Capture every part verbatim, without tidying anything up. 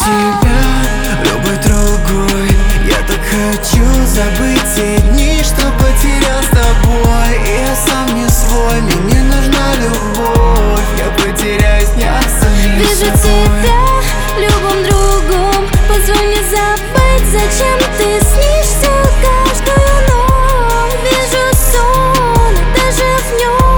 тебя, любой другой. Я так хочу забыть те дни, что потерял с тобой. И я сам не свой, мне не нужна любовь. Я потеряюсь в снах самим Вижу собой. тебя в любом другом. Позволь мне забыть, зачем ты снишься каждую ночь. Вижу сон, и даже в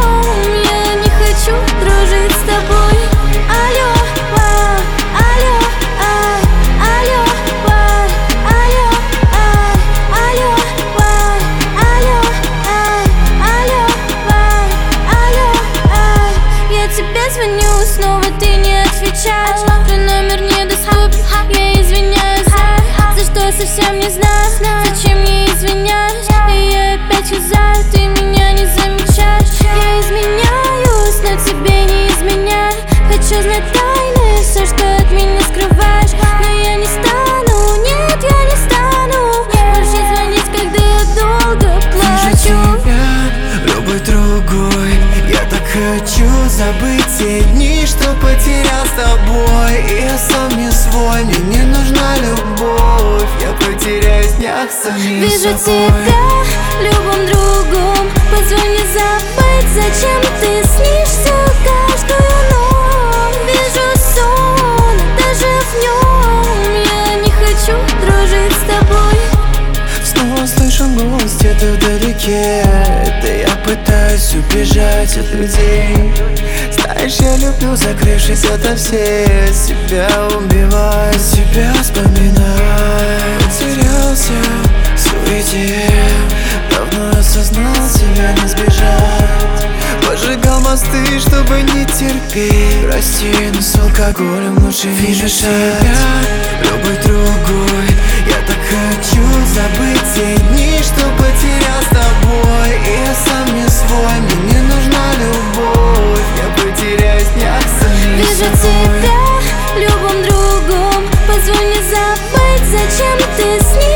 нем я не хочу дружить с тобой. Алло, а, алло, ай, алло, ай, алло, ай, алло, ай, алло, ай, алло, ай, алло, ай. Я тебе звоню, снова ты не отвечаешь. Твой номер недоступен, я извиняюсь, за что я совсем не знаю. Зачем мне извиняюсь, и я опять хизаю, ты меня не замечаешь. Я изменяюсь, но тебе не изменяю. Хочу знать тайны, все, что от меня скрываешь. Но я не стану, нет, я не стану больше звонить, когда я долго Вижу плачу. тебя, любой другой. Я так хочу забыть те дни, что потерял с тобой. И я сам не свой, мне не нужна любовь. Я потеряюсь в снах самим Вижу собой. тебя в любом другом. Позволь мне забыть, зачем ты снишься каждую ночь. Вижу сон, и даже в нем я не хочу дружить с тобой. Снова слышу голос где-то вдалеке. Это я пытаюсь убежать от людей. Знаешь, я люблю, закрывшись ото всех. Себя убиваю, себя вспоминаю. Потерялся в суете, давно осознал, себя не сбежать. Поджигал мосты, чтобы не терпеть. Прости, но с алкоголем лучше не Вижу тебя, любой другой. Я так хочу забыть те дни, что потерял с тобой. И я сам не свой, мне не нужна любовь. Я потеряюсь в снах самим Вижу собой. тебя в любом другом. Позволь мне забыть, зачем ты снишься